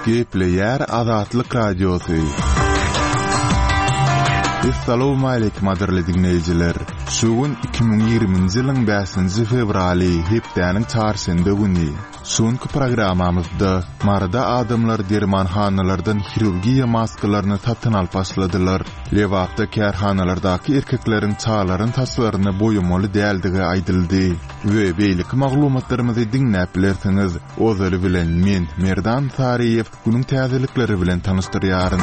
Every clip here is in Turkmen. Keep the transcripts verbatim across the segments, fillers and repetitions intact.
Gepleyer Azatlyk Radiosu. Assalamu alaykum adirli dinleyijiler. Şugun iki bin ýigrimiji ýylyň beşinji fevraly hepdäniň çarşamba güni. Şonky programmamyzda marada adamlar dermanhanalardan hirurgiýa maskalaryny satyn alyp başladylar. Lewapda kärhanalardaky erkekleriň çağlaryň taswyryny boýamaly däldige aýdyldy. We beýlik maglumatlarymyzy dinläp bilersiňiz. Ozaly bilen men Merdan Tariýew günüň täzelikleri bilen tanışdyrýaryn.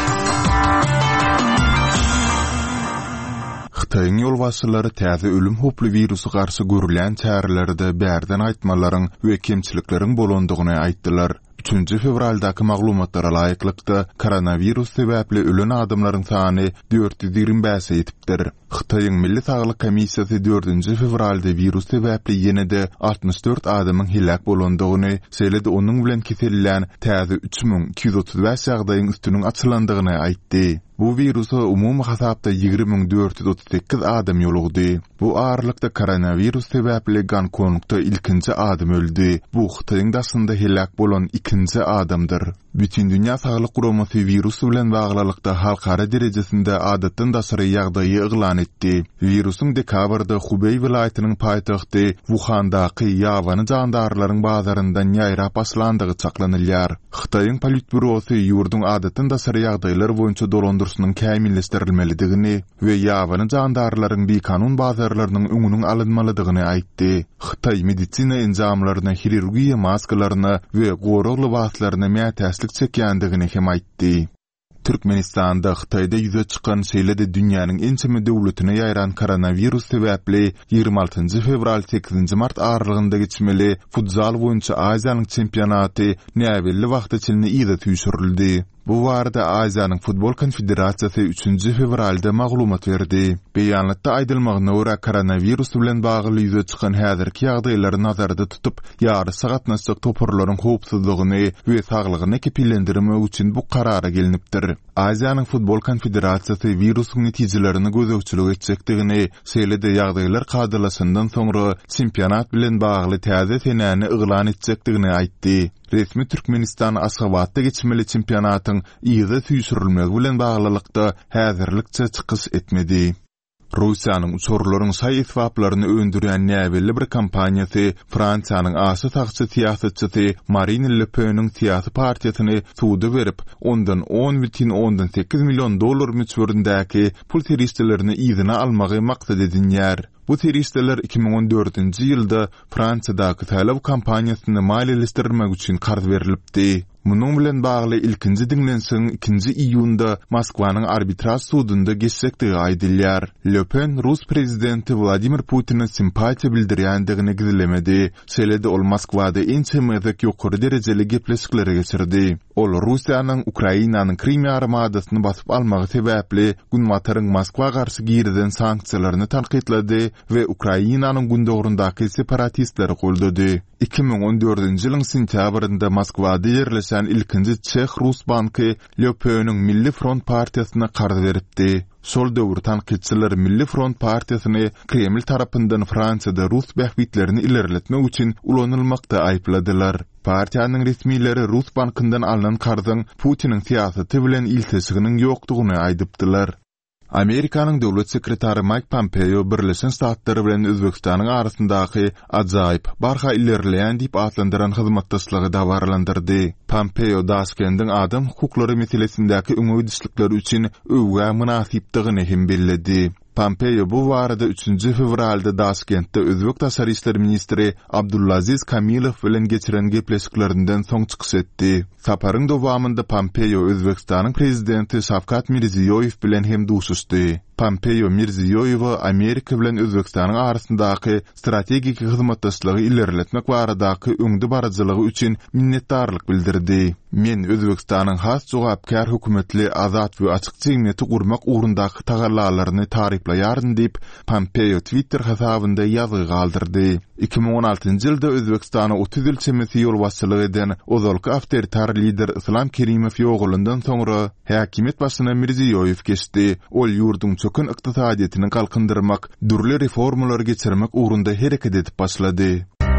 Xitayň ýolbaşçylary täze ölüm hoply virusy garşy görülen çärelerde bärden aýtmalaryň we kemçilikleriň bolandygyny aýtdylar. üçünji fevraldaky maglumatlara laýyklykda koronavirus sebäpli ölen adamlaryň sany dört ýüz ýigrimä beşe ýetipdir. Xitayň Milli Saglyk Komissiýasy dördünji fevralda virus sebäpli ýene-de altymyş dört adamyň hilak bolandygyny, şeýle-de onuň bilen kesellän täze üç bin iki ýüz otuz beş ýagdaýyň üstüniň açylandygyny aýtdy. Bu virusa umumy hasapda ýigri bin dört ýüz otuz sekiz adam ýolugdy. Bu ağırlykda koronavirus sebäpli Gonkongda ilkinji adam öldü. Bu Xitayň daşynda hilak bolan ikinji adamdyr. Bütün dünýä saglyk guramasy virus bilen baglykda halkara derejesinde adatdan daşary ýagdaýy eglan etdi. Virusyň dekabrda Hubei vilayatynyň paýtagty Wuhandaky ýawany jandarlaryň bazaryndan ýaýrap başlandygy çaklanylýar. Xitayň politbürosy ýurduň adatdan daşary ýagdaýlar boýunça dolandyrşynyň kämilleşdirilmelidigini we ýawany jandarlaryň bikanun bazarlarynyň öňüniň alynmalydygyny aýtdy. Xitay medisina enzamlaryna hirurgiýa maskalaryna we gorag libaslaryna mätäslik çekýändigini hem aýtdy. Türkmenistanda Xitayda ýüze çykan şeýle-de dünýäniň en çymy döwletine ýaýran koronavirus sebäpli ýygrima altynjy fevral sekizinji mart aralygynda geçmeli futsal boýunça Aziýanyň çempionaty näwelli wagt içinde ýyza tüýşürildi. Bu warda Aziýanyň futbol konfederasiýasy üçünji fevralda maglumat berdi. Beýanatda aýdylmagyna görä koronavirus bilen bagly ýüze çykan häzirki ýagdaýlary nazarda tutup ýary sagatnaşyk toparlaryň howpsuzlygyny we saglygyny kepillendirmek üçin bu karara gelinipdir. Aziýanyň futbol konfederasiýasy virusyň netijelerini gözegçilik etjekdigini, şeýle-de ýagdaýlar gadylaşyndan soňra çempionat bilen bagly täze senäni eglan etjekdigini aýtdy. Resmi Türkmenistan Aşgabatda geçmeli çempionatyň ýyza tüýşürilmegi bilen baglylykda häzirlikçe çykyş etmedi. Russiýanyň uçurlaryň saý etwaplaryny öndürýän näwelli bir kampaniýasy Fransiýanyň asy tagçy siýasatçysy Marine Le Pen'iň siýasy partiýasyny suwda berip, ondan on бүтүн ondan sekiz million dollar müçberindäki pul teristlerini ýyzyna almagy maksat edinýär. Bu teristler iki bin on dördünji ýylda Fransiýadaky talab kampaniýasyny maliýeleşdirmek üçin karz berilipdi. Munyň bilen bagly ilkinji dinlensiň ikinji iýunda Moskwanyň arbitraj sudunda geçsekdigi aýdylýar. Le Pen Rus prezidenti Vladimir Putin'e simpatiýa bildirýändigini gizlemedi. Şeýle-de ol Moskwada en çymyzyk ýokary derejeli gepleşikleri geçirdi. Ol Russiýanyň Ukrainanyň Krim ýarymadasyny basyp almagy sebäpli günwataryň Moskwa garşy girden sanksiýalaryny tanqidledi we Ukrainanyň gündogrundaky separatistleri goldady. iki bin on dördünji ýylyň sentýabrynda Moskwada ýerleşen ilkinji Çeх Rus banky Le Pen'iň Milli Front partiýasyna karz beripdi. Sol döwür tanqidçiler Milli Front partiýasyny Kreml tarapyndan Fransiýada Rus bähbitlerini ilerletmek üçin ulanylmakda aýpladylar. Partiýanyň resmileri Rus bankyndan alynan karzyň Putiniň siýasaty bilen iltisiginiň ýokdugyny aýdypdylar. Amerikanyň döwlet sekretary Mike Pompeo Birleşen Ştatlar bilen Özbekistanyň arasyndaky ajaýyp barha ilerleýän diýip atlandyran hyzmatdaşlygy dawarlandyrdy. Pompeo Daşkendiň adam hukuklary meselesindäki öňüdüşlikleri üçin öwgä münasipdigini hem belledi. Pompeo bu warada üçünji fevralda Daşkentde Özbek Taşary işleri ministri Abdullaziz Kamilow bilen geçiren gepleşiklerinden soň çykyş etdi. Saparyň dowamında Pompeo Özbekistanyň prezidenti Şavkat Mirziýoýew bilen hem duşuşdy. Pompeo Mirziýoýew Amerika bilen Özbekistanyň arasyndaky strategik hyzmatdaşlygy ilerletmek baradaky öňde barajylygy üçin minnetdarlyk bildirdi. Men Özbekistanyň has jogapkar hökümetli azat we açyk jemgyýeti gurmak ugrundaky tagallalaryny taryplaýaryn diýip Pompeo Twitter hasabynda ýazy galdyrdy. iki bin on altynjy ýylda Özbekistana otuz ýyl çemesi ýolbaşçylyk eden ozalky awtoritar lider Islam Kerimow ýoğulundan soňra häkimet başyna Mirziýoýew geçdi. Ol ýurdun çökün ykdysadyetini galkındyrmak, dürli reformalar geçirmek ugrunda hereket edip başlady.